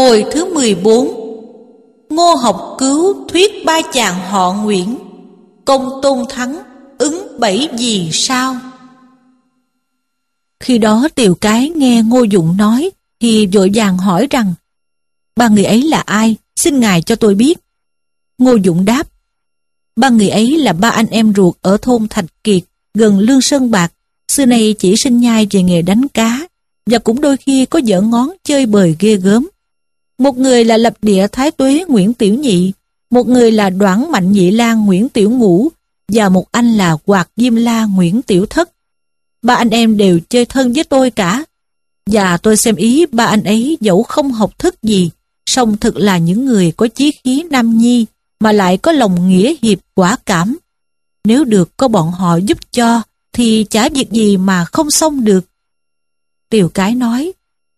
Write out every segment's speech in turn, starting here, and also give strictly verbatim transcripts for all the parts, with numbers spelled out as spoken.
Hồi thứ mười bốn. Ngô Học Cứu thuyết ba chàng họ Nguyễn. Công Tôn Thắng ứng bảy vì sao. Khi đó Tiều Cái nghe Ngô Dụng nói thì vội vàng hỏi rằng: ba người ấy là ai? Xin ngài cho tôi biết. Ngô Dụng đáp: ba người ấy là ba anh em ruột ở thôn Thạch Kiệt gần Lương Sơn Bạc, xưa nay chỉ sinh nhai về nghề đánh cá, và cũng đôi khi có dở ngón chơi bời ghê gớm. Một người là lập địa Thái Tuế Nguyễn Tiểu Nhị, một người là Đoản Mạnh Nhị Lang Nguyễn Tiểu Ngũ, và một anh là Hoạt Diêm La Nguyễn Tiểu Thất. Ba anh em đều chơi thân với tôi cả, và tôi xem ý ba anh ấy dẫu không học thức gì, song thực là những người có chí khí nam nhi, mà lại có lòng nghĩa hiệp quả cảm. Nếu được có bọn họ giúp cho, thì chả việc gì mà không xong được. Tiều Cái nói: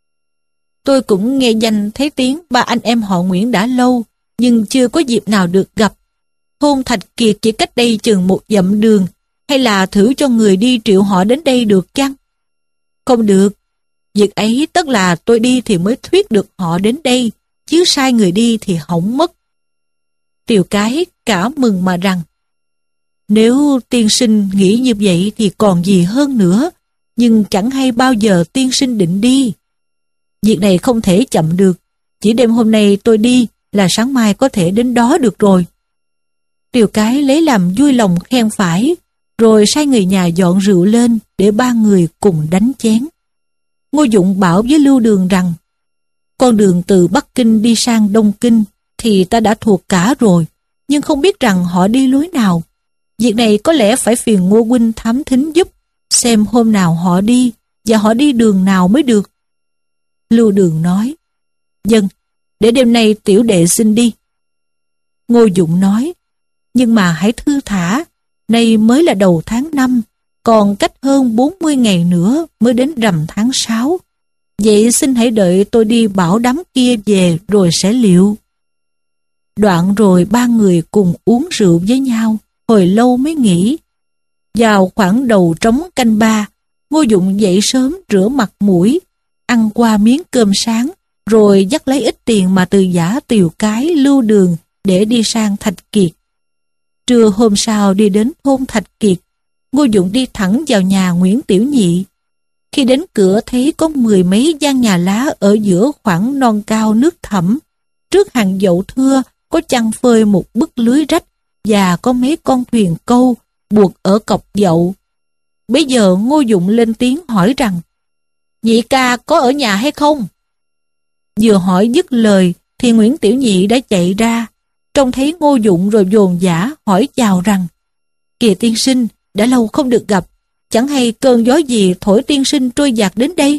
tôi cũng nghe danh thấy tiếng ba anh em họ Nguyễn đã lâu, nhưng chưa có dịp nào được gặp. Thôn Thạch Kiệt chỉ cách đây chừng một dặm đường, hay là thử cho người đi triệu họ đến đây được chăng? Không được. Việc ấy tất là tôi đi thì mới thuyết được họ đến đây, chứ sai người đi thì hỏng mất. Tiều Cái cả mừng mà rằng: nếu tiên sinh nghĩ như vậy thì còn gì hơn nữa, nhưng chẳng hay bao giờ tiên sinh định đi. Việc này không thể chậm được, chỉ đêm hôm nay tôi đi là sáng mai có thể đến đó được rồi. Tiều Cái lấy làm vui lòng khen phải, rồi sai người nhà dọn rượu lên để ba người cùng đánh chén. Ngô Dụng bảo với Lưu Đường rằng: con đường từ Bắc Kinh đi sang Đông Kinh thì ta đã thuộc cả rồi, nhưng không biết rằng họ đi lối nào. Việc này có lẽ phải phiền Ngô huynh thám thính giúp, xem hôm nào họ đi và họ đi đường nào mới được. Lưu Đường nói: vâng, để đêm nay tiểu đệ xin đi. Ngô Dụng nói: nhưng mà hãy thư thả, nay mới là đầu tháng năm, còn cách hơn bốn mươi ngày nữa mới đến rằm tháng sáu. Vậy xin hãy đợi tôi đi bảo đám kia về rồi sẽ liệu. Đoạn rồi ba người cùng uống rượu với nhau, hồi lâu mới nghỉ. Vào khoảng đầu trống canh ba, Ngô Dụng dậy sớm rửa mặt mũi, ăn qua miếng cơm sáng, rồi dắt lấy ít tiền mà từ giả Tiều Cái, Lưu Đường để đi sang Thạch Kiệt. Trưa hôm sau đi đến thôn Thạch Kiệt, Ngô Dụng đi thẳng vào nhà Nguyễn Tiểu Nhị. Khi đến cửa thấy có mười mấy gian nhà lá ở giữa khoảng non cao nước thẳm. Trước hàng dậu thưa có chăn phơi một bức lưới rách và có mấy con thuyền câu buộc ở cọc dậu. Bây giờ Ngô Dụng lên tiếng hỏi rằng: nhị ca có ở nhà hay không? Vừa hỏi dứt lời thì Nguyễn Tiểu Nhị đã chạy ra, trông thấy Ngô Dụng rồi dồn dã hỏi chào rằng: kìa tiên sinh, đã lâu không được gặp, chẳng hay cơn gió gì thổi tiên sinh trôi dạt đến đây?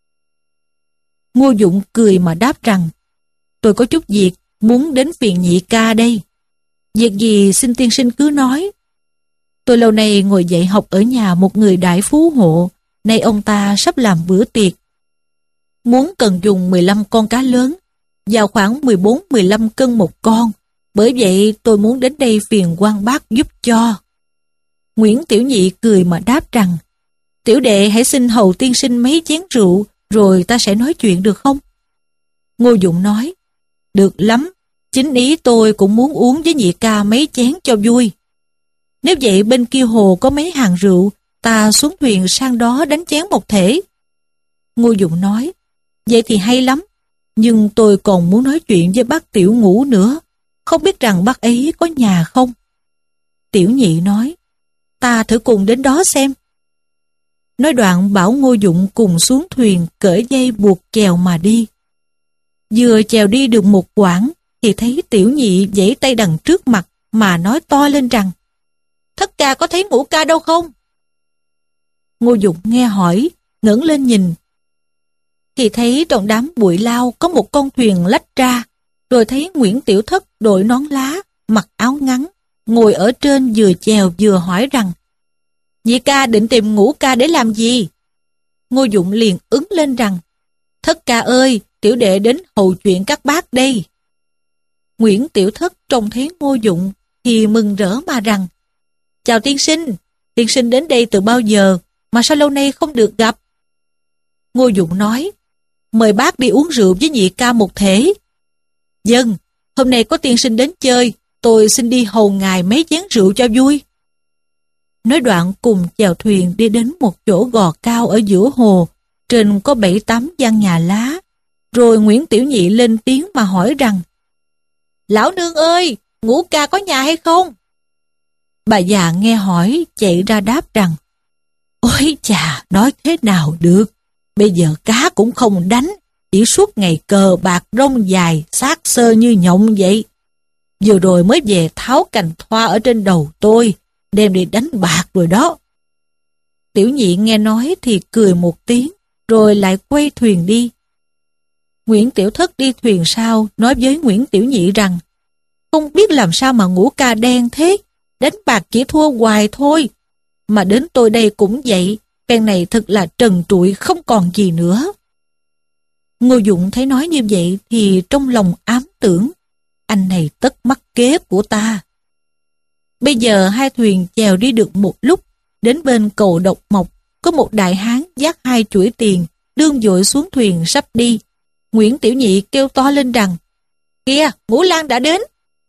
Ngô Dụng cười mà đáp rằng: tôi có chút việc muốn đến phiền nhị ca đây. Việc gì xin tiên sinh cứ nói. Tôi lâu nay ngồi dạy học ở nhà một người đại phú hộ, nay ông ta sắp làm bữa tiệc. Muốn cần dùng mười lăm con cá lớn, vào khoảng mười bốn mười lăm cân một con, bởi vậy tôi muốn đến đây phiền quan bác giúp cho. Nguyễn Tiểu Nhị cười mà đáp rằng: tiểu đệ hãy xin hầu tiên sinh mấy chén rượu, rồi ta sẽ nói chuyện được không? Ngô Dụng nói: được lắm, chính ý tôi cũng muốn uống với nhị ca mấy chén cho vui. Nếu vậy bên kia hồ có mấy hàng rượu, ta xuống thuyền sang đó đánh chén một thể. Ngô Dụng nói: vậy thì hay lắm, nhưng tôi còn muốn nói chuyện với bác Tiểu Ngũ nữa, không biết rằng bác ấy có nhà không? Tiểu Nhị nói: ta thử cùng đến đó xem. Nói đoạn bảo Ngô Dụng cùng xuống thuyền cởi dây buộc chèo mà đi. Vừa chèo đi được một quãng thì thấy Tiểu Nhị giãy tay đằng trước mặt mà nói to lên rằng: thất ca có thấy Ngũ ca đâu không? Ngô Dụng nghe hỏi, ngẩng lên nhìn, thì thấy trong đám bụi lao có một con thuyền lách ra, rồi thấy Nguyễn Tiểu Thất đội nón lá, mặc áo ngắn, ngồi ở trên vừa chèo vừa hỏi rằng: nhị ca định tìm Ngũ ca để làm gì? Ngô Dụng liền ứng lên rằng: thất ca ơi, tiểu đệ đến hầu chuyện các bác đây. Nguyễn Tiểu Thất trông thấy Ngô Dụng thì mừng rỡ mà rằng: chào tiên sinh, tiên sinh đến đây từ bao giờ mà sao lâu nay không được gặp? Ngô Dụng nói: mời bác đi uống rượu với nhị ca một thể. Dân, hôm nay có tiên sinh đến chơi, tôi xin đi hầu ngài mấy chén rượu cho vui. Nói đoạn cùng chèo thuyền đi đến một chỗ gò cao ở giữa hồ, trên có bảy tám gian nhà lá. Rồi Nguyễn Tiểu Nhị lên tiếng mà hỏi rằng: Lão nương ơi, Ngũ ca có nhà hay không? Bà già nghe hỏi chạy ra đáp rằng: Ôi chà, nói thế nào được, bây giờ cá cũng không đánh, chỉ suốt ngày cờ bạc rông dài, xác sơ như nhộng vậy. Vừa rồi mới về tháo cành thoa ở trên đầu tôi, đem đi đánh bạc rồi đó. Tiểu Nhị nghe nói thì cười một tiếng, rồi lại quay thuyền đi. Nguyễn Tiểu Thất đi thuyền sau nói với Nguyễn Tiểu Nhị rằng: Không biết làm sao mà Ngũ ca đen thế, đánh bạc chỉ thua hoài thôi. Mà đến tôi đây cũng vậy, phen này thật là trần trụi không còn gì nữa. Ngô Dụng thấy nói như vậy thì trong lòng ám tưởng: Anh này tất mắc kế của ta. Bây giờ hai thuyền chèo đi được một lúc, đến bên cầu Độc Mộc, có một đại hán vác hai chuỗi tiền, đương dội xuống thuyền sắp đi. Nguyễn Tiểu Nhị kêu to lên rằng: Kìa, Ngũ Lang đã đến.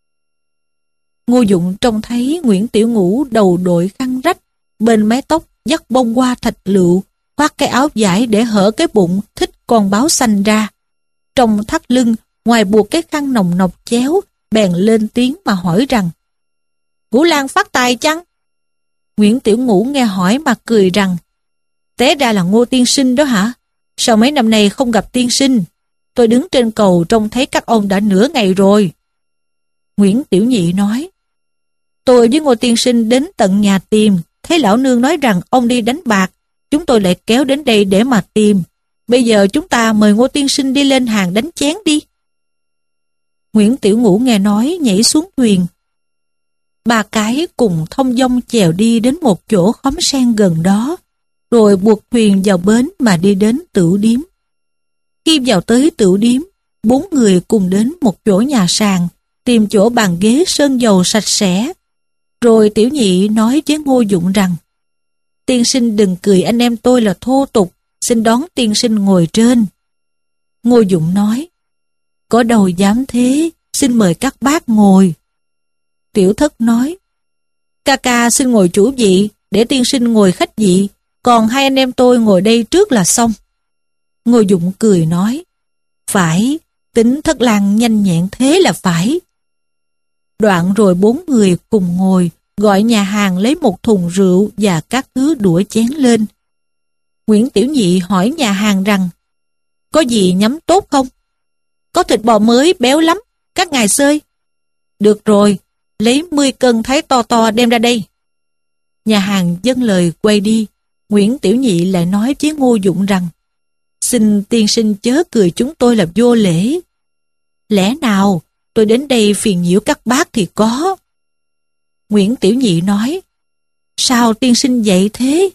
Ngô Dụng trông thấy Nguyễn Tiểu Ngũ đầu đội khăn rách, bên mái tóc dắt bông hoa thạch lựu, khoác cái áo vải để hở cái bụng thích con báo xanh ra. Trong thắt lưng, ngoài buộc cái khăn nồng nọc chéo, bèn lên tiếng mà hỏi rằng: Ngũ Lang phát tài chăng? Nguyễn Tiểu Ngũ nghe hỏi mà cười rằng: Té ra là Ngô tiên sinh đó hả? Sao mấy năm nay không gặp tiên sinh? Tôi đứng trên cầu trông thấy các ông đã nửa ngày rồi. Nguyễn Tiểu Nhị nói: Tôi với Ngô tiên sinh đến tận nhà tìm, thấy lão nương nói rằng ông đi đánh bạc, chúng tôi lại kéo đến đây để mà tìm. Bây giờ chúng ta mời Ngô tiên sinh đi lên hàng đánh chén đi. Nguyễn Tiểu Ngũ nghe nói nhảy xuống thuyền. Ba cái cùng thông dong chèo đi đến một chỗ khóm sen gần đó, rồi buộc thuyền vào bến mà đi đến Tửu Điếm. Khi vào tới Tửu Điếm, bốn người cùng đến một chỗ nhà sàn, tìm chỗ bàn ghế sơn dầu sạch sẽ. Rồi Tiểu Nhị nói với Ngô Dụng rằng: Tiên sinh đừng cười anh em tôi là thô tục, xin đón tiên sinh ngồi trên. Ngô Dụng nói: Có đâu dám thế, xin mời các bác ngồi. Tiểu Thất nói: Ca ca xin ngồi chủ vị, để tiên sinh ngồi khách vị, còn hai anh em tôi ngồi đây trước là xong. Ngô Dụng cười nói: Phải, tính Thất Lang nhanh nhẹn thế là phải. Đoạn rồi bốn người cùng ngồi, gọi nhà hàng lấy một thùng rượu và các thứ đũa chén lên. Nguyễn Tiểu Nhị hỏi nhà hàng rằng: Có gì nhắm tốt không? Có thịt bò mới béo lắm, các ngài xơi. Được rồi, lấy mươi cân thái to to đem ra đây. Nhà hàng dâng lời quay đi. Nguyễn Tiểu Nhị lại nói với Ngô Dụng rằng: Xin tiên sinh chớ cười chúng tôi là vô lễ. Lẽ nào tôi đến đây phiền nhiễu các bác thì có. Nguyễn Tiểu Nhị nói: Sao tiên sinh vậy thế?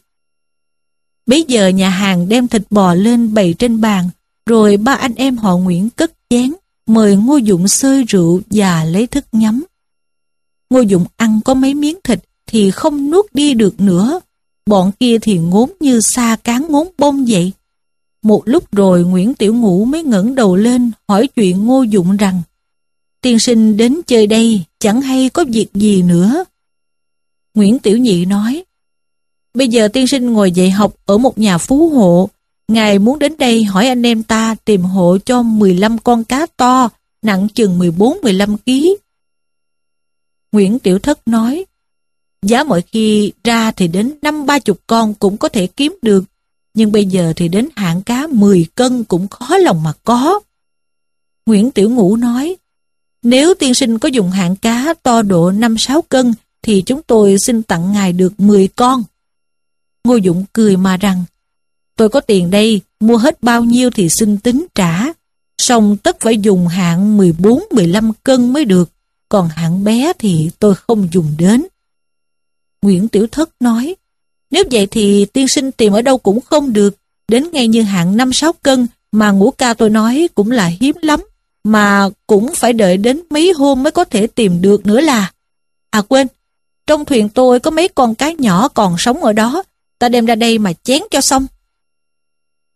Bấy giờ nhà hàng đem thịt bò lên bày trên bàn, rồi ba anh em họ Nguyễn cất chén, mời Ngô Dụng xơi rượu và lấy thức nhắm. Ngô Dụng ăn có mấy miếng thịt thì không nuốt đi được nữa, bọn kia thì ngốn như sa cán ngốn bông vậy. Một lúc rồi Nguyễn Tiểu Ngũ mới ngẩng đầu lên hỏi chuyện Ngô Dụng rằng: Tiên sinh đến chơi đây chẳng hay có việc gì nữa. Nguyễn Tiểu Nhị nói: Bây giờ tiên sinh ngồi dạy học ở một nhà phú hộ, ngài muốn đến đây hỏi anh em ta tìm hộ cho mười lăm con cá to, nặng chừng mười bốn mười lăm ký. Nguyễn Tiểu Thất nói: Giá mọi khi ra thì đến năm ba chục con cũng có thể kiếm được, nhưng bây giờ thì đến hạng cá mười cân cũng khó lòng mà có. Nguyễn Tiểu Ngũ nói: Nếu tiên sinh có dùng hạng cá to độ năm sáu cân thì chúng tôi xin tặng ngài được mười con. Ngô Dụng cười mà rằng: Tôi có tiền đây, mua hết bao nhiêu thì xin tính trả, song tất phải dùng hạng mười bốn mười lăm cân mới được, còn hạng bé thì tôi không dùng đến. Nguyễn Tiểu Thất nói: Nếu vậy thì tiên sinh tìm ở đâu cũng không được, đến ngay như hạng năm sáu cân mà Ngũ ca tôi nói cũng là hiếm lắm, mà cũng phải đợi đến mấy hôm mới có thể tìm được nữa là. À quên, trong thuyền tôi có mấy con cá nhỏ còn sống ở đó, ta đem ra đây mà chén cho xong.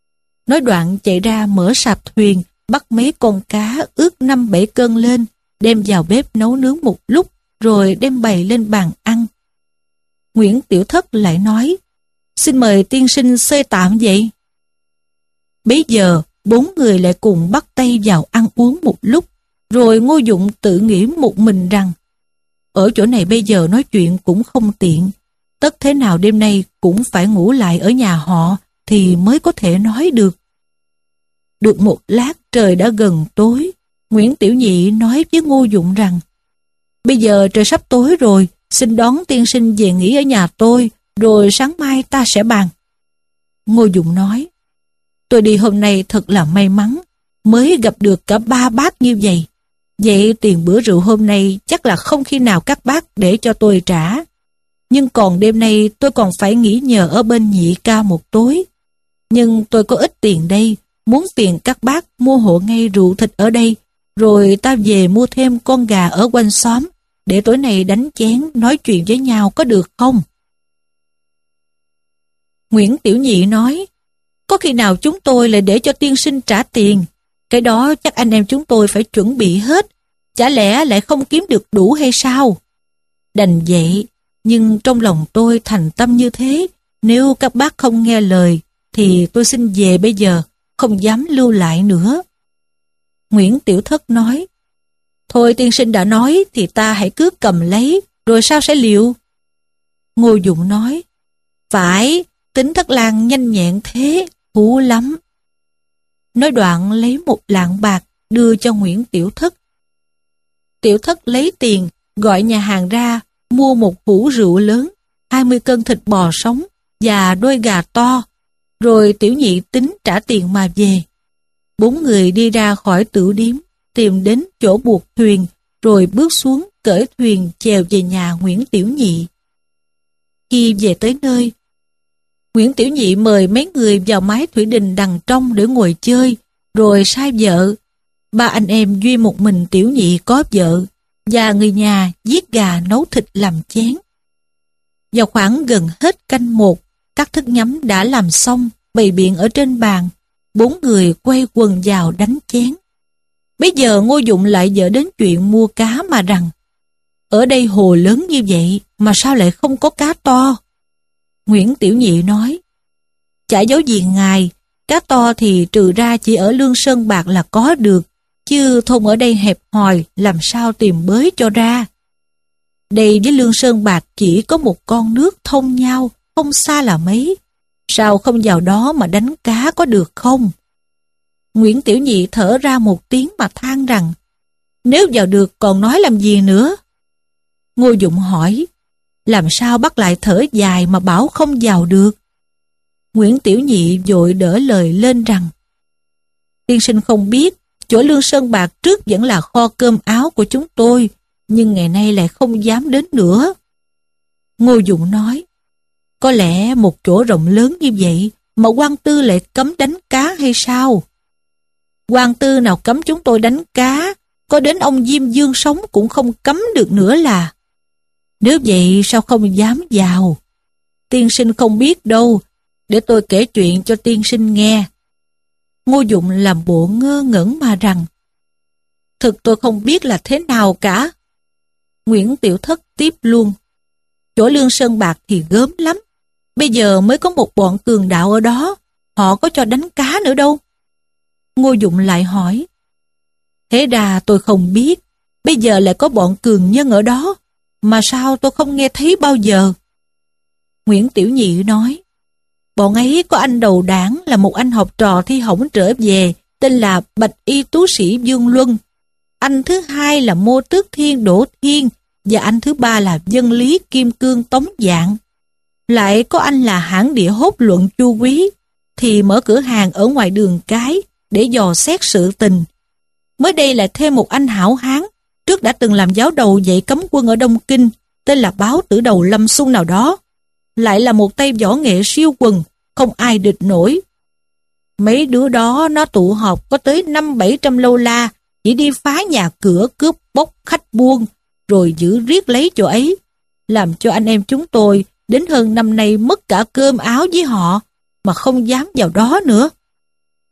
Nói đoạn chạy ra mở sạp thuyền, bắt mấy con cá ước năm bảy cân lên, đem vào bếp nấu nướng một lúc, rồi đem bày lên bàn ăn. Nguyễn Tiểu Thất lại nói, xin mời tiên sinh xơi tạm vậy. Bấy giờ, bốn người lại cùng bắt tay vào ăn uống một lúc, rồi Ngô Dụng tự nghĩ một mình rằng, ở chỗ này bây giờ nói chuyện cũng không tiện, tất thế nào đêm nay cũng phải ngủ lại ở nhà họ thì mới có thể nói được. Được một lát trời đã gần tối, Nguyễn Tiểu Nhị nói với Ngô Dụng rằng, bây giờ trời sắp tối rồi, xin đón tiên sinh về nghỉ ở nhà tôi, rồi sáng mai ta sẽ bàn. Ngô Dụng nói, tôi đi hôm nay thật là may mắn, mới gặp được cả ba bác như vậy. Vậy tiền bữa rượu hôm nay chắc là không khi nào các bác để cho tôi trả. Nhưng còn đêm nay tôi còn phải nghỉ nhờ ở bên Nhị ca một tối. Nhưng tôi có ít tiền đây, muốn phiền các bác mua hộ ngay rượu thịt ở đây, rồi ta về mua thêm con gà ở quanh xóm, để tối nay đánh chén nói chuyện với nhau có được không? Nguyễn Tiểu Nhị nói, có khi nào chúng tôi lại để cho tiên sinh trả tiền? Cái đó chắc anh em chúng tôi phải chuẩn bị hết, chả lẽ lại không kiếm được đủ hay sao? Đành vậy, nhưng trong lòng tôi thành tâm như thế, nếu các bác không nghe lời, thì tôi xin về bây giờ, không dám lưu lại nữa. Nguyễn Tiểu Thất nói, thôi tiên sinh đã nói thì ta hãy cứ cầm lấy, rồi sao sẽ liệu? Ngô Dụng nói, phải, tính Thất Lang nhanh nhẹn thế, hú lắm. Nói đoạn lấy một lạng bạc đưa cho Nguyễn Tiểu Thất. Tiểu Thất lấy tiền, gọi nhà hàng ra, mua một hũ rượu lớn, hai mươi cân thịt bò sống và đôi gà to, rồi Tiểu Nhị tính trả tiền mà về. Bốn người đi ra khỏi tửu điếm, tìm đến chỗ buộc thuyền, rồi bước xuống cởi thuyền chèo về nhà Nguyễn Tiểu Nhị. Khi về tới nơi, Nguyễn Tiểu Nhị mời mấy người vào mái thủy đình đằng trong để ngồi chơi, rồi sai vợ. Ba anh em duy một mình Tiểu Nhị có vợ, và người nhà giết gà nấu thịt làm chén. Vào khoảng gần hết canh một, các thức nhắm đã làm xong, bày biện ở trên bàn. Bốn người quay quần vào đánh chén. Bây giờ Ngô Dụng lại dở đến chuyện mua cá mà rằng, ở đây hồ lớn như vậy mà sao lại không có cá to? Nguyễn Tiểu Nhị nói, chả giấu gì ngài, cá to thì trừ ra chỉ ở Lương Sơn Bạc là có được, chứ thôn ở đây hẹp hòi làm sao tìm bới cho ra. Đây với Lương Sơn Bạc chỉ có một con nước thông nhau, không xa là mấy. Sao không vào đó mà đánh cá có được không? Nguyễn Tiểu Nhị thở ra một tiếng mà than rằng, nếu vào được còn nói làm gì nữa? Ngô Dụng hỏi, làm sao bắt lại thở dài mà bảo không vào được? Nguyễn Tiểu Nhị vội đỡ lời lên rằng, tiên sinh không biết, chỗ Lương Sơn Bạc trước vẫn là kho cơm áo của chúng tôi, nhưng ngày nay lại không dám đến nữa. Ngô Dụng nói, có lẽ một chỗ rộng lớn như vậy mà quan tư lại cấm đánh cá hay sao? Quan tư nào cấm chúng tôi đánh cá, có đến ông Diêm Dương sống cũng không cấm được nữa là. Nếu vậy sao không dám vào? Tiên sinh không biết đâu, để tôi kể chuyện cho tiên sinh nghe. Ngô Dụng làm bộ ngơ ngẩn mà rằng, thực tôi không biết là thế nào cả. Nguyễn Tiểu Thất tiếp luôn, chỗ Lương Sơn Bạc thì gớm lắm, bây giờ mới có một bọn cường đạo ở đó, họ có cho đánh cá nữa đâu. Ngô Dụng lại hỏi, thế ra tôi không biết, bây giờ lại có bọn cường nhân ở đó, mà sao tôi không nghe thấy bao giờ? Nguyễn Tiểu Nhị nói, bọn ấy có anh đầu đảng là một anh học trò thi hỏng trở về, tên là Bạch Y Tú Sĩ Dương Luân. Anh thứ hai là Mô Tước Thiên Đỗ Thiên, và anh thứ ba là Dân Lý Kim Cương Tống Dạng. Lại có anh là hãng địa hốt luận Chu Quý, thì mở cửa hàng ở ngoài đường cái để dò xét sự tình. Mới đây lại thêm một anh hảo hán, trước đã từng làm giáo đầu dạy cấm quân ở Đông Kinh, tên là Báo Tử Đầu Lâm Xung nào đó. Lại là một tay võ nghệ siêu quần, không ai địch nổi. Mấy đứa đó nó tụ họp có tới năm bảy trăm lâu la, chỉ đi phá nhà cửa cướp bóc khách buôn, rồi giữ riết lấy chỗ ấy, làm cho anh em chúng tôi đến hơn năm nay mất cả cơm áo với họ, mà không dám vào đó nữa.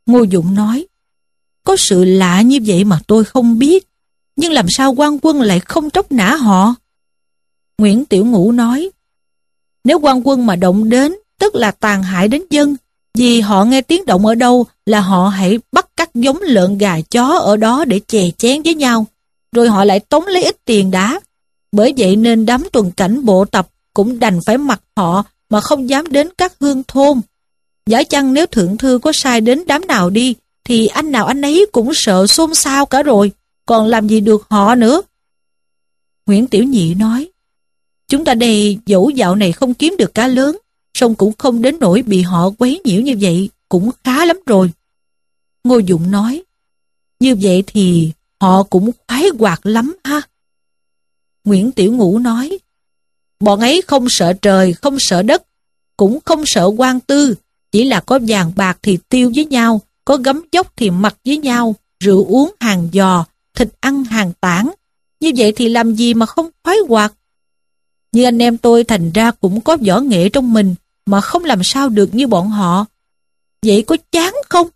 Ngô Dụng nói, có sự lạ như vậy mà tôi không biết, nhưng làm sao quan quân lại không tróc nã họ? Nguyễn Tiểu Ngũ nói, nếu quan quân mà động đến, tức là tàn hại đến dân, vì họ nghe tiếng động ở đâu là họ hãy bắt các giống lợn gà chó ở đó để chè chén với nhau, rồi họ lại tống lấy ít tiền đã. Bởi vậy nên đám tuần cảnh bộ tập cũng đành phải mặc họ mà không dám đến các hương thôn. Giả chăng nếu thượng thư có sai đến đám nào đi, thì anh nào anh ấy cũng sợ xôn xao cả rồi, còn làm gì được họ nữa. Nguyễn Tiểu Nhị nói, chúng ta đây dẫu dạo này không kiếm được cá lớn, song cũng không đến nỗi bị họ quấy nhiễu như vậy, cũng khá lắm rồi. Ngô Dụng nói, như vậy thì họ cũng khoái hoạt lắm ha. Nguyễn Tiểu Ngũ nói, bọn ấy không sợ trời, không sợ đất, cũng không sợ quan tư, chỉ là có vàng bạc thì tiêu với nhau, có gấm dốc thì mặc với nhau, rượu uống hàng giò, thịt ăn hàng tảng. Như vậy thì làm gì mà không khoái hoạt? Như anh em tôi thành ra cũng có võ nghệ trong mình, mà không làm sao được như bọn họ. Vậy có chán không?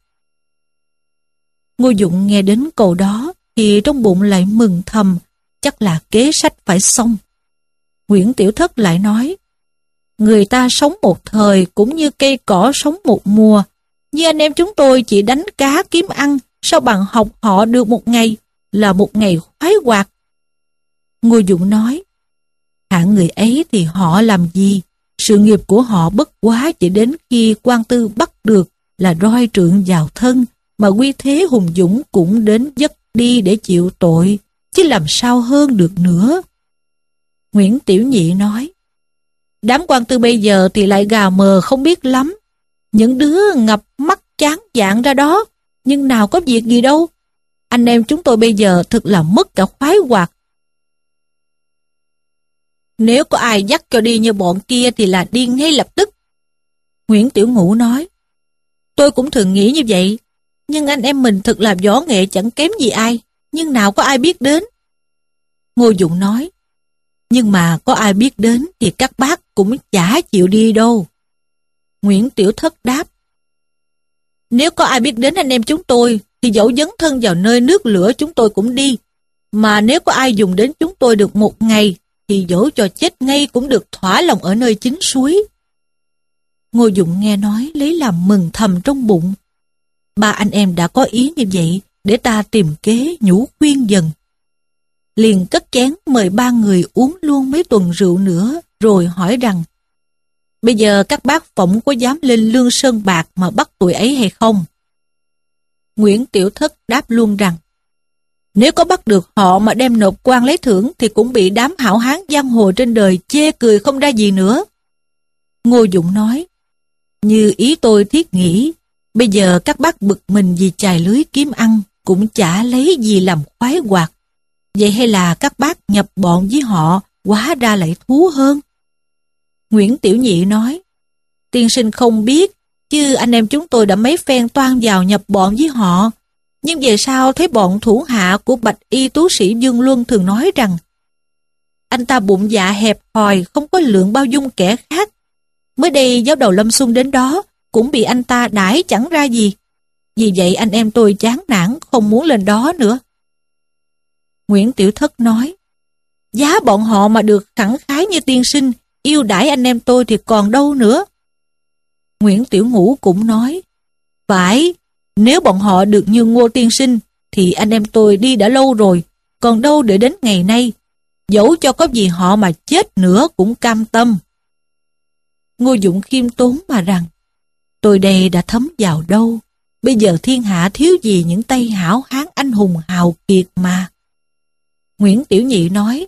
Ngô Dụng nghe đến câu đó, thì trong bụng lại mừng thầm, chắc là kế sách phải xong. Nguyễn Tiểu Thất lại nói, người ta sống một thời cũng như cây cỏ sống một mùa. Như anh em chúng tôi chỉ đánh cá kiếm ăn, sao bằng học họ được một ngày, là một ngày khoái hoạt. Ngô Dụng nói, hạng người ấy thì họ làm gì? Sự nghiệp của họ bất quá chỉ đến khi quan tư bắt được là roi trượng vào thân, mà quy thế hùng dũng cũng đến dứt đi để chịu tội, chứ làm sao hơn được nữa. Nguyễn Tiểu Nhị nói, đám quan tư bây giờ thì lại gà mờ không biết lắm. Những đứa ngập mắt chán dạng ra đó, nhưng nào có việc gì đâu. Anh em chúng tôi bây giờ thực là mất cả khoái hoạt. Nếu có ai dắt cho đi như bọn kia thì là điên ngay lập tức. Nguyễn Tiểu Ngũ nói, tôi cũng thường nghĩ như vậy, nhưng anh em mình thực là võ nghệ chẳng kém gì ai, nhưng nào có ai biết đến. Ngô Dụng nói, nhưng mà có ai biết đến thì các bác cũng chả chịu đi đâu. Nguyễn Tiểu Thất đáp, nếu có ai biết đến anh em chúng tôi thì dẫu dấn thân vào nơi nước lửa chúng tôi cũng đi, mà nếu có ai dùng đến chúng tôi được một ngày thì dẫu cho chết ngay cũng được thỏa lòng ở nơi chính suối. Ngô Dụng nghe nói lấy làm mừng thầm trong bụng. Ba anh em đã có ý như vậy, để ta tìm kế nhủ khuyên dần. Liền cất chén mời ba người uống luôn mấy tuần rượu nữa, rồi hỏi rằng, bây giờ các bác phỏng có dám lên Lương Sơn Bạc mà bắt tụi ấy hay không? Nguyễn Tiểu Thất đáp luôn rằng, nếu có bắt được họ mà đem nộp quan lấy thưởng thì cũng bị đám hảo hán giang hồ trên đời chê cười không ra gì nữa. Ngô Dụng nói, như ý tôi thiết nghĩ, bây giờ các bác bực mình vì chài lưới kiếm ăn, cũng chả lấy gì làm khoái hoạt. Vậy hay là các bác nhập bọn với họ, hóa ra lại thú hơn? Nguyễn Tiểu Nhị nói, tiên sinh không biết, chứ anh em chúng tôi đã mấy phen toan vào nhập bọn với họ. Nhưng về sau thấy bọn thủ hạ của Bạch Y tú sĩ Dương Luân thường nói rằng, anh ta bụng dạ hẹp hòi, không có lượng bao dung kẻ khác. Mới đây giáo đầu Lâm Xuân đến đó, cũng bị anh ta đãi chẳng ra gì. Vì vậy anh em tôi chán nản, không muốn lên đó nữa. Nguyễn Tiểu Thất nói, giá bọn họ mà được khẳng khái như tiên sinh, yêu đãi anh em tôi thì còn đâu nữa. Nguyễn Tiểu Ngũ cũng nói, phải, nếu bọn họ được như Ngô tiên sinh, thì anh em tôi đi đã lâu rồi, còn đâu để đến ngày nay. Dẫu cho có gì họ mà chết nữa cũng cam tâm. Ngô Dụng khiêm tốn mà rằng, tôi đây đã thấm vào đâu, bây giờ thiên hạ thiếu gì những tay hảo hán anh hùng hào kiệt mà. Nguyễn Tiểu Nhị nói,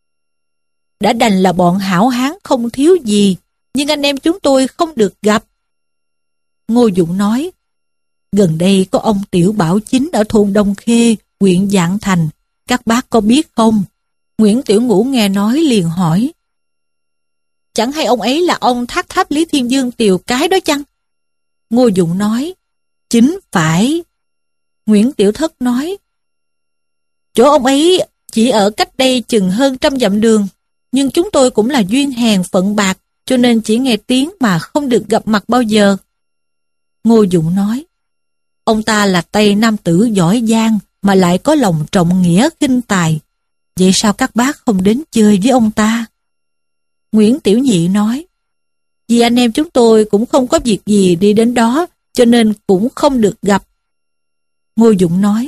đã đành là bọn hảo hán không thiếu gì, nhưng anh em chúng tôi không được gặp. Ngô Dụng nói, gần đây có ông Tiểu Bảo Chính ở thôn Đông Khê, huyện Vạn Thành, các bác có biết không? Nguyễn Tiểu Ngũ nghe nói liền hỏi, chẳng hay ông ấy là ông Thác Tháp Lý Thiên Dương Tiều Cái đó chăng? Ngô Dụng nói, chính phải. Nguyễn Tiểu Thất nói, chỗ ông ấy chỉ ở cách đây chừng hơn trăm dặm đường, nhưng chúng tôi cũng là duyên hèn phận bạc, cho nên chỉ nghe tiếng mà không được gặp mặt bao giờ. Ngô Dụng nói, Ông ta là Tây nam tử giỏi giang mà lại có lòng trọng nghĩa khinh tài. Vậy sao các bác không đến chơi với ông ta? Nguyễn Tiểu Nhị nói, vì anh em chúng tôi cũng không có việc gì đi đến đó, cho nên cũng không được gặp. Ngô Dụng nói,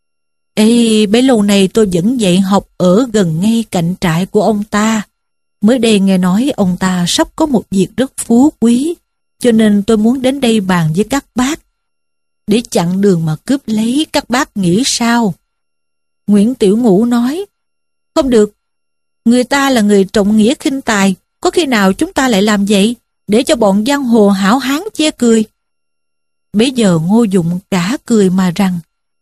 ê, bấy lâu nay tôi vẫn dạy học ở gần ngay cạnh trại của ông ta. Mới đây nghe nói ông ta sắp có một việc rất phú quý, cho nên tôi muốn đến đây bàn với các bác. Để chặn đường mà cướp lấy, các bác nghĩ sao? Nguyễn Tiểu Ngũ nói, không được. Người ta là người trọng nghĩa khinh tài, có khi nào chúng ta lại làm vậy, để cho bọn giang hồ hảo hán chê cười? Bây giờ Ngô Dụng cả cười mà rằng,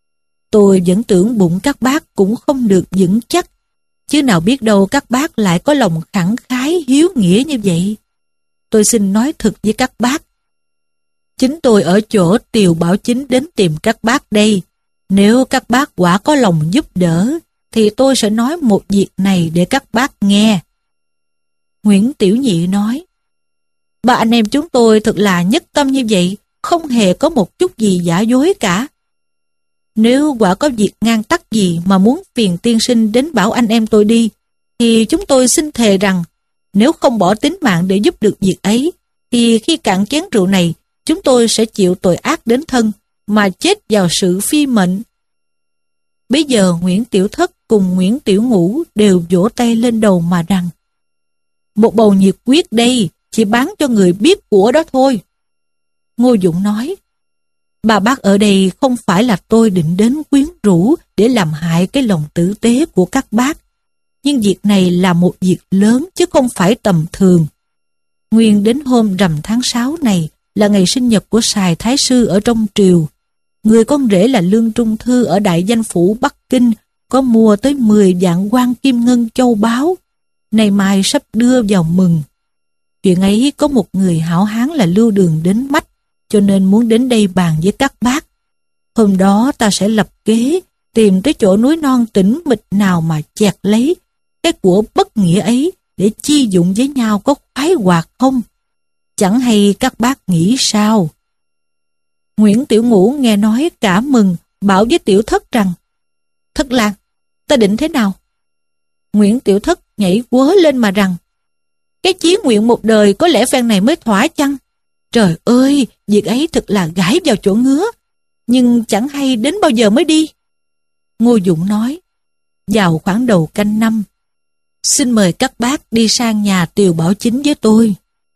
tôi vẫn tưởng bụng các bác cũng không được vững chắc, chứ nào biết đâu các bác lại có lòng khẳng khái hiếu nghĩa như vậy. Tôi xin nói thật với các bác, chính tôi ở chỗ Tiều Bảo Chính đến tìm các bác đây. Nếu các bác quả có lòng giúp đỡ, thì tôi sẽ nói một việc này để các bác nghe. Nguyễn Tiểu Nhị nói, ba anh em chúng tôi thật là nhất tâm như vậy, không hề có một chút gì giả dối cả. Nếu quả có việc ngang tắc gì mà muốn phiền tiên sinh đến bảo anh em tôi đi, thì chúng tôi xin thề rằng, nếu không bỏ tính mạng để giúp được việc ấy, thì khi cạn chén rượu này, chúng tôi sẽ chịu tội ác đến thân, mà chết vào sự phi mệnh. Bây giờ Nguyễn Tiểu Thất cùng Nguyễn Tiểu Ngũ đều vỗ tay lên đầu mà rằng, một bầu nhiệt quyết đây, chỉ bán cho người biết của đó thôi. Ngô Dụng nói, bà bác ở đây không phải là tôi định đến quyến rũ để làm hại cái lòng tử tế của các bác, nhưng việc này là một việc lớn chứ không phải tầm thường. Nguyên đến hôm rằm tháng sáu này là ngày sinh nhật của Sài Thái Sư ở trong triều. Người con rể là Lương Trung Thư ở Đại Danh Phủ Bắc Kinh có mua tới mười vạn quan kim ngân châu báu, nay mai sắp đưa vào mừng. Chuyện ấy có một người hảo hán là Lưu Đường đến mách, cho nên muốn đến đây bàn với các bác. Hôm đó ta sẽ lập kế, tìm tới chỗ núi non tĩnh mịch nào mà chẹt lấy cái của bất nghĩa ấy để chi dụng với nhau có khoái hoạt không? Chẳng hay các bác nghĩ sao? Nguyễn Tiểu Ngũ nghe nói cả mừng, bảo với Tiểu Thất rằng, Thất Lang, ta định thế nào? Nguyễn Tiểu Thất nhảy quớ lên mà rằng, cái chí nguyện một đời có lẽ phen này mới thỏa chăng? Trời ơi, việc ấy thật là gãi vào chỗ ngứa, nhưng chẳng hay đến bao giờ mới đi. Ngô Dụng nói, vào khoảng đầu canh năm, xin mời các bác đi sang nhà Tiều Bảo Chính với tôi.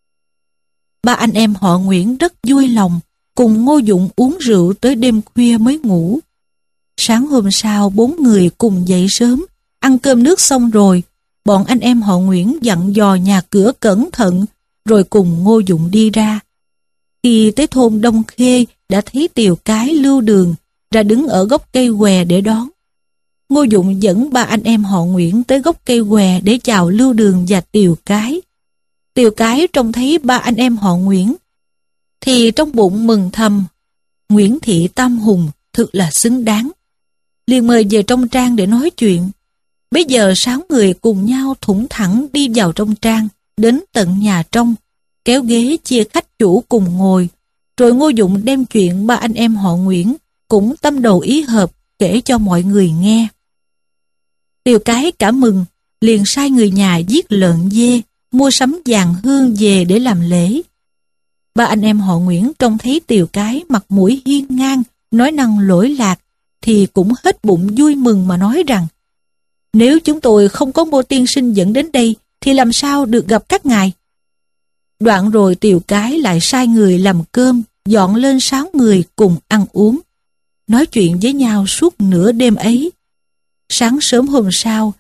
Ba anh em họ Nguyễn rất vui lòng, cùng Ngô Dụng uống rượu tới đêm khuya mới ngủ. Sáng hôm sau, bốn người cùng dậy sớm, ăn cơm nước xong rồi, bọn anh em họ Nguyễn dặn dò nhà cửa cẩn thận, rồi cùng Ngô Dụng đi ra. Khi tới thôn Đông Khê, đã thấy Tiều Cái Lưu Đường ra đứng ở gốc cây què để đón. Ngô Dụng dẫn ba anh em họ Nguyễn tới gốc cây què để chào Lưu Đường và Tiều Cái. Tiều Cái trông thấy ba anh em họ Nguyễn, thì trong bụng mừng thầm, Nguyễn Thị Tam Hùng thực là xứng đáng. Liền mời về trong trang để nói chuyện. Bây giờ sáu người cùng nhau thủng thẳng đi vào trong trang, đến tận nhà trong, kéo ghế chia khách chủ cùng ngồi, rồi Ngô Dụng đem chuyện ba anh em họ Nguyễn cũng tâm đầu ý hợp kể cho mọi người nghe. Tiều Cái cả mừng, liền sai người nhà giết lợn dê, mua sắm vàng hương về để làm lễ. Ba anh em họ Nguyễn trông thấy Tiều Cái mặt mũi hiên ngang, nói năng lỗi lạc, thì cũng hết bụng vui mừng mà nói rằng, nếu chúng tôi không có Ngô tiên sinh dẫn đến đây, thì làm sao được gặp các ngài? Đoạn rồi Tiều Cái lại sai người làm cơm, dọn lên sáu người cùng ăn uống, nói chuyện với nhau suốt nửa đêm ấy. Sáng sớm hôm sau,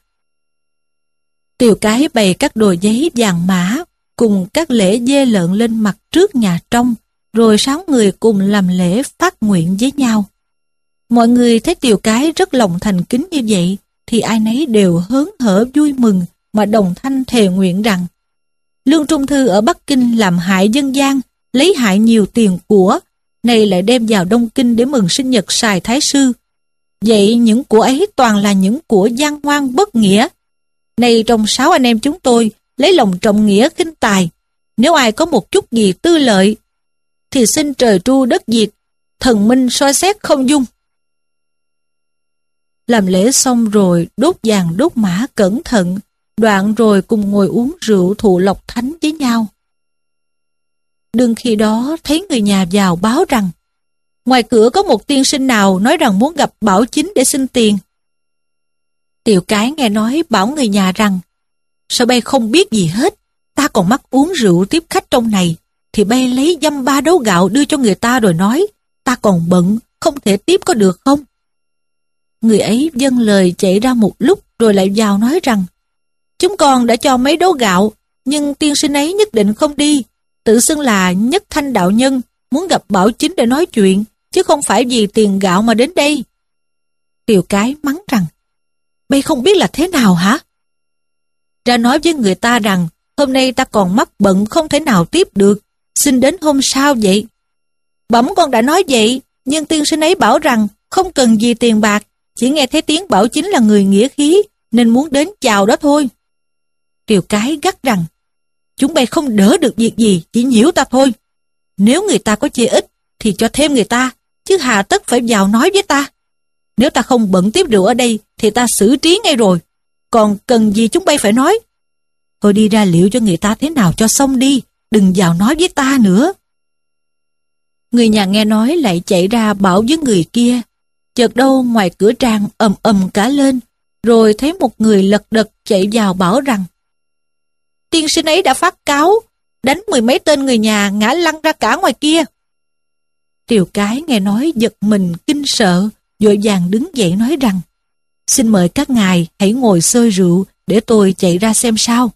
Tiều Cái bày các đồ giấy vàng mã cùng các lễ dê lợn lên mặt trước nhà trong, rồi sáu người cùng làm lễ phát nguyện với nhau. Mọi người thấy Tiều Cái rất lòng thành kính như vậy, thì ai nấy đều hớn hở vui mừng mà đồng thanh thề nguyện rằng, Lương Trung Thư ở Bắc Kinh làm hại dân gian, lấy hại nhiều tiền của, nay lại đem vào Đông Kinh để mừng sinh nhật Sài Thái Sư. Vậy những của ấy toàn là những của gian ngoan bất nghĩa. Nay trong sáu anh em chúng tôi lấy lòng trọng nghĩa khinh tài, nếu ai có một chút gì tư lợi, thì xin trời tru đất diệt, thần minh soi xét không dung. Làm lễ xong rồi đốt vàng đốt mã cẩn thận, đoạn rồi cùng ngồi uống rượu thụ lộc thánh với nhau. Đương khi đó thấy người nhà vào báo rằng ngoài cửa có một tiên sinh nào nói rằng muốn gặp Bảo Chính để xin tiền. Tiều Cái nghe nói bảo người nhà rằng sao bay không biết gì hết, ta còn mắc uống rượu tiếp khách trong này, thì bay lấy dăm ba đấu gạo đưa cho người ta rồi nói ta còn bận, không thể tiếp có được không? Người ấy dâng lời chạy ra một lúc rồi lại vào nói rằng chúng con đã cho mấy đấu gạo, nhưng tiên sinh ấy nhất định không đi, tự xưng là Nhất Thanh đạo nhân, muốn gặp Bảo Chính để nói chuyện, chứ không phải vì tiền gạo mà đến đây. Tiều Cái mắng rằng bay không biết là thế nào hả? Ra nói với người ta rằng hôm nay ta còn mắc bận không thể nào tiếp được, xin đến hôm sau vậy. Bẩm con đã nói vậy, nhưng tiên sinh ấy bảo rằng không cần gì tiền bạc, chỉ nghe thấy tiếng Bảo Chính là người nghĩa khí, nên muốn đến chào đó thôi. Tiều Cái gắt rằng chúng bay không đỡ được việc gì, chỉ nhiễu ta thôi. Nếu người ta có chê ít thì cho thêm người ta, chứ hà tất phải vào nói với ta. Nếu ta không bận tiếp rượu ở đây thì ta xử trí ngay rồi, còn cần gì chúng bay phải nói. Thôi đi ra liệu cho người ta thế nào cho xong đi, đừng vào nói với ta nữa. Người nhà nghe nói lại chạy ra bảo với người kia. Chợt đâu ngoài cửa trang ầm ầm cả lên, rồi thấy một người lật đật chạy vào bảo rằng tiên sinh ấy đã phát cáo, đánh mười mấy tên người nhà ngã lăn ra cả ngoài kia. Tiều Cái nghe nói giật mình kinh sợ, vội vàng đứng dậy nói rằng xin mời các ngài hãy ngồi xơi rượu để tôi chạy ra xem sao.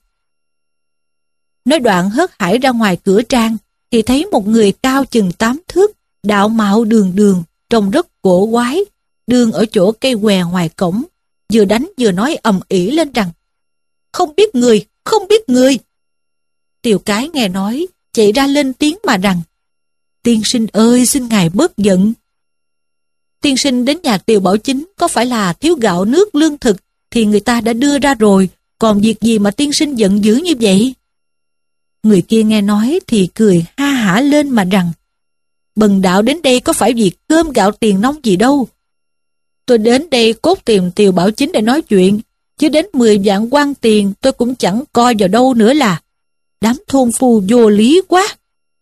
Nói đoạn hớt hải ra ngoài cửa trang thì thấy một người cao chừng tám thước, đạo mạo đường đường, trông rất cổ quái, đường ở chỗ cây què ngoài cổng, vừa đánh vừa nói ầm ĩ lên rằng không biết người, không biết người. Tiều Cái nghe nói chạy ra lên tiếng mà rằng tiên sinh ơi, xin ngài bớt giận. Tiên sinh đến nhà Tiều Bảo Chính có phải là thiếu gạo nước lương thực thì người ta đã đưa ra rồi, còn việc gì mà tiên sinh giận dữ như vậy? Người kia nghe nói thì cười ha hả lên mà rằng bần đạo đến đây có phải vì cơm gạo tiền nong gì đâu. Tôi đến đây cốt tìm Tiều Bảo Chính để nói chuyện, chứ đến mười vạn quan tiền tôi cũng chẳng coi vào đâu nữa là. Đám thôn phu vô lý quá.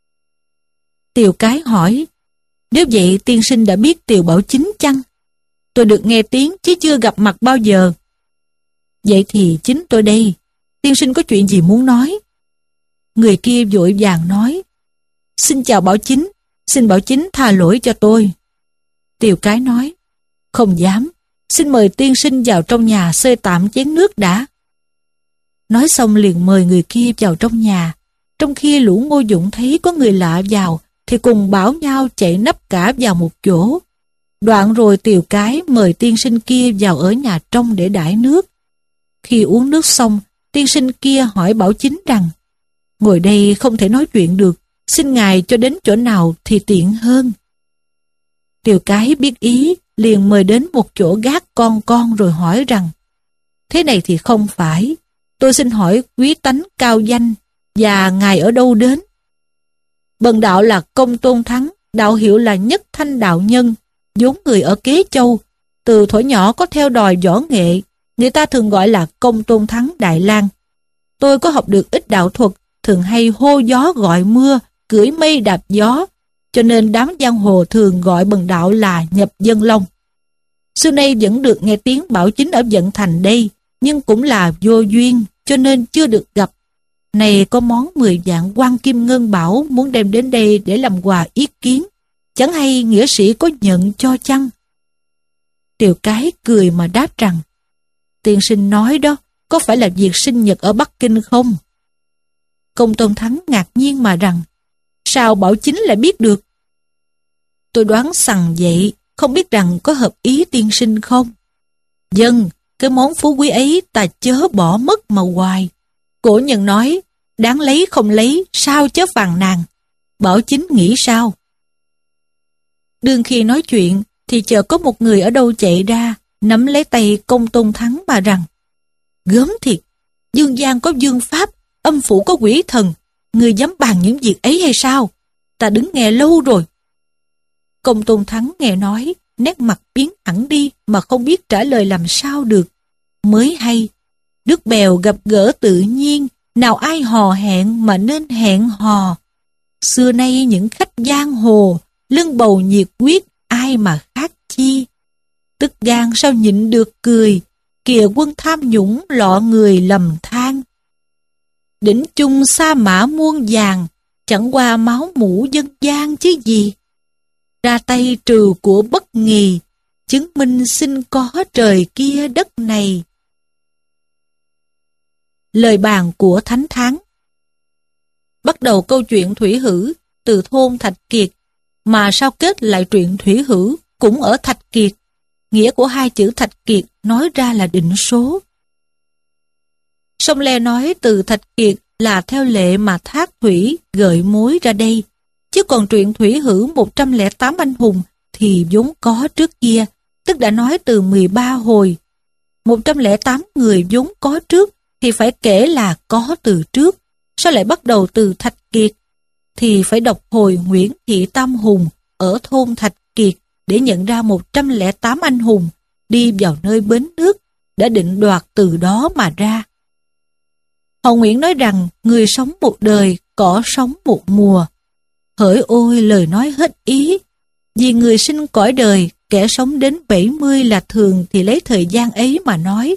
Tiều Cái hỏi, nếu vậy tiên sinh đã biết Tiều Bảo Chính chăng? Tôi được nghe tiếng chứ chưa gặp mặt bao giờ. Vậy thì chính tôi đây, tiên sinh có chuyện gì muốn nói? Người kia vội vàng nói, xin chào Bảo Chính, xin Bảo Chính tha lỗi cho tôi. Tiều Cái nói, không dám, xin mời tiên sinh vào trong nhà xơi tạm chén nước đã. Nói xong liền mời người kia vào trong nhà. Trong khi lũ Ngô Dụng thấy có người lạ vào thì cùng bảo nhau chạy nấp cả vào một chỗ. Đoạn rồi Tiều Cái mời tiên sinh kia vào ở nhà trong để đãi nước. Khi uống nước xong, tiên sinh kia hỏi Bảo Chính rằng ngồi đây không thể nói chuyện được, xin ngài cho đến chỗ nào thì tiện hơn. Tiều Cái biết ý, liền mời đến một chỗ gác con con rồi hỏi rằng thế này thì không phải, tôi xin hỏi quý tánh cao danh và ngài ở đâu đến? Bần đạo là Công Tôn Thắng, đạo hiệu là Nhất Thanh đạo nhân, vốn người ở Kế Châu, từ thuở nhỏ có theo đòi võ nghệ, người ta thường gọi là Công Tôn Thắng Đại Lang. Tôi có học được ít đạo thuật, thường hay hô gió gọi mưa, cưỡi mây đạp gió, cho nên đám giang hồ thường gọi bần đạo là Nhập Dân Long. Xưa nay vẫn được nghe tiếng Bảo Chính ở Vận Thành đây, nhưng cũng là vô duyên, cho nên chưa được gặp. Này có món mười vạn quan kim ngân bảo muốn đem đến đây để làm quà ý kiến, chẳng hay nghĩa sĩ có nhận cho chăng? Tiều Cái cười mà đáp rằng, tiên sinh nói đó, có phải là việc sinh nhật ở Bắc Kinh không? Công Tôn Thắng ngạc nhiên mà rằng, sao Bảo Chính lại biết được? Tôi đoán sằng vậy, không biết rằng có hợp ý tiên sinh không? Dân, cái món phú quý ấy ta chớ bỏ mất mà hoài. Cổ nhân nói, đáng lấy không lấy, sao chớ phàn nàn. Bảo Chính nghĩ sao? Đương khi nói chuyện, thì chợt có một người ở đâu chạy ra, nắm lấy tay Công Tôn Thắng mà rằng, gớm thiệt, dương gian có dương pháp, âm phủ có quỷ thần, người dám bàn những việc ấy hay sao? Ta đứng nghe lâu rồi. Công Tôn Thắng nghe nói, nét mặt biến hẳn đi mà không biết trả lời làm sao được. Mới hay, nước bèo gặp gỡ tự nhiên, nào ai hò hẹn mà nên hẹn hò. Xưa nay những khách giang hồ, lưng bầu nhiệt huyết, ai mà khác chi. Tức gan sao nhịn được cười, kìa quân tham nhũng lọ người lầm than. Đỉnh chung sa mã muôn vàng, chẳng qua máu mủ dân gian chứ gì. Ra tay trừ của bất nghì, chứng minh xin có trời kia đất này. Lời bàn của Thánh Thắng. Bắt đầu câu chuyện Thủy Hử từ thôn Thạch Kiệt, mà sao kết lại chuyện Thủy Hử cũng ở Thạch Kiệt. Nghĩa của hai chữ Thạch Kiệt nói ra là định số. Sông Le nói từ Thạch Kiệt là theo lệ mà Thác Thủy gợi mối ra đây. Chứ còn truyện Thủy Hử một trăm lẻ tám anh hùng thì vốn có trước kia, tức đã nói từ mười ba hồi. một trăm lẻ tám người vốn có trước thì phải kể là có từ trước. Sao lại bắt đầu từ Thạch Kiệt? Thì phải đọc hồi Nguyễn Thị Tam Hùng ở thôn Thạch Kiệt để nhận ra một trăm lẻ tám anh hùng đi vào nơi bến nước đã định đoạt từ đó mà ra. Họ Nguyễn nói rằng người sống một đời, cỏ sống một mùa. Hỡi ôi lời nói hết ý, vì người sinh cõi đời, kẻ sống đến bảy mươi là thường thì lấy thời gian ấy mà nói.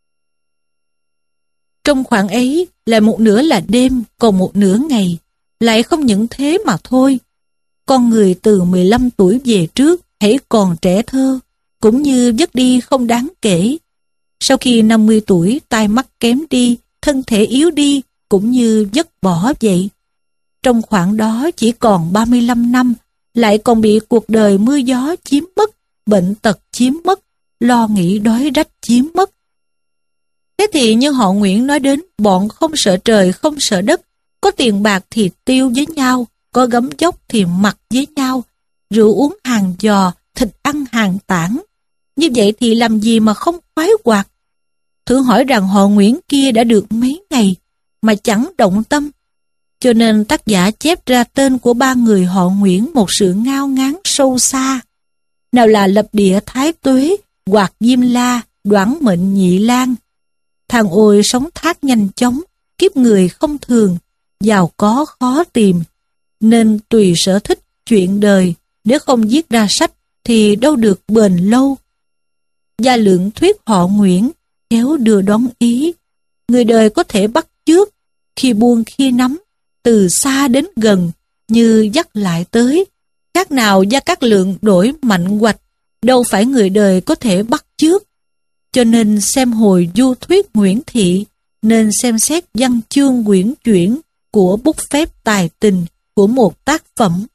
Trong khoảng ấy, lại một nửa là đêm, còn một nửa ngày, lại không những thế mà thôi. Con người từ mười lăm tuổi về trước, hãy còn trẻ thơ, cũng như dứt đi không đáng kể. Sau khi năm mươi tuổi, tai mắt kém đi, thân thể yếu đi, cũng như dứt bỏ vậy. Trong khoảng đó chỉ còn ba mươi lăm năm, lại còn bị cuộc đời mưa gió chiếm mất, bệnh tật chiếm mất, lo nghĩ đói rách chiếm mất. Thế thì như họ Nguyễn nói đến, bọn không sợ trời không sợ đất, có tiền bạc thì tiêu với nhau, có gấm dốc thì mặc với nhau, rượu uống hàng giò, thịt ăn hàng tản. Như vậy thì làm gì mà không khoái hoạt? Thử hỏi rằng họ Nguyễn kia đã được mấy ngày mà chẳng động tâm. Cho nên tác giả chép ra tên của ba người họ Nguyễn một sự ngao ngán sâu xa. Nào là Lập Địa Thái Tuế, Hoạt Diêm La, Đoản Mệnh Nhị Lang. Thằng ôi sống thác nhanh chóng, kiếp người không thường, giàu có khó tìm. Nên tùy sở thích chuyện đời, nếu không viết ra sách thì đâu được bền lâu. Gia Lượng thuyết họ Nguyễn, khéo đưa đón ý. Người đời có thể bắt chước, khi buông khi nắm, từ xa đến gần, như dắt lại tới. Khác nào Gia Cát Lượng đổi mạnh hoạch, đâu phải người đời có thể bắt chước. Cho nên xem hồi du thuyết Nguyễn Thị, nên xem xét văn chương quyển chuyển của bút phép tài tình của một tác phẩm.